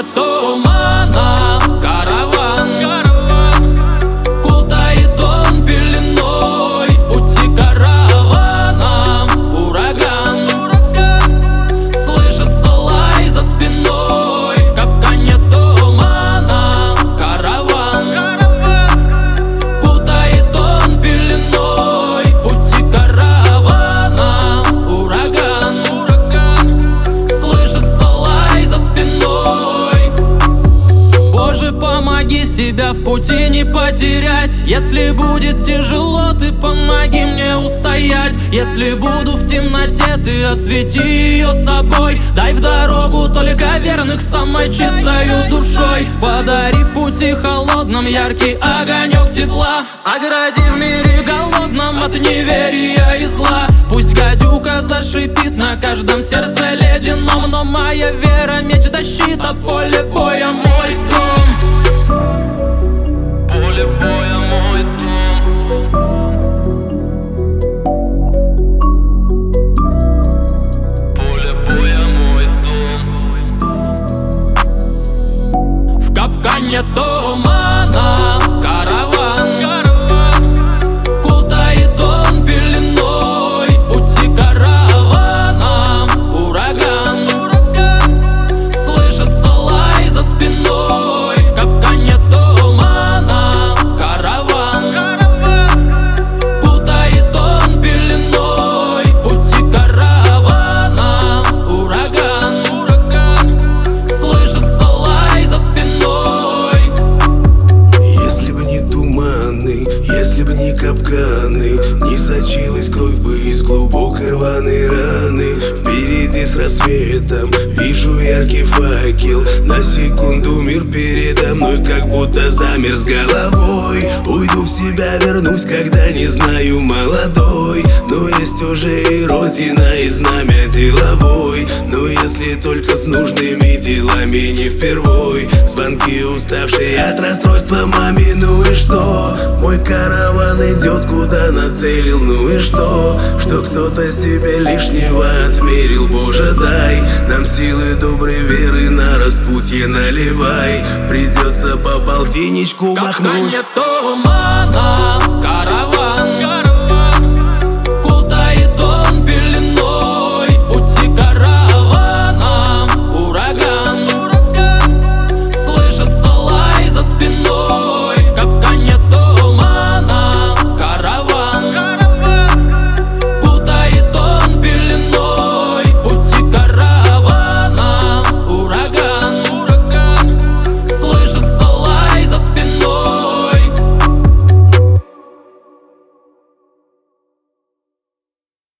тумана караван кутает он пеленой. В пути караваном ураган, слышится лай за спиной. В капкане тумана караван кутает он пеленой. В пути караваном ураган, слышится лай за спиной. Боже, помоги себя в пути не потерять. Если будет тяжело, ты помоги мне устоять. Если буду в темноте, ты освети ее собой. Дай в дорогу только верных самой чистою душой. Подари в пути холодном яркий огонек тепла. Огради в мире голодном от неверия и зла. Пусть гадюка зашипит на каждом сердце ледяном, но моя вера меч да щит, а поле боя мой дом. Поле боя мой дом. Поле боя мой дом. В капкане тумана караван кутает он пеленой. В пути караваном ураган, слышится лай за спиной. В капкане тумана караван кутает он пеленой. В пути караваном ураган, слышится лай за спиной. Если бы не туманы, если бы не капканы, не сочилась кровь бы из глубокой рваной раны. Впереди с рассветом вижу яркий факел. На секунду мир передо мной как будто замер с головой. Уйду в себя, вернусь, когда не знаю молодой. Но есть уже и родина, и знамя деловой. Но если только с нужными делами не впервой. Звонки уставшие от расстройства маме, ну и что? Мой караван идет куда нацелил, ну и что? Что кто-то себе лишнего отмерил. Боже, дай нам силы доброй веры, на распутье наливай. Придется по полтинничку В махнуть. капкане тумана караван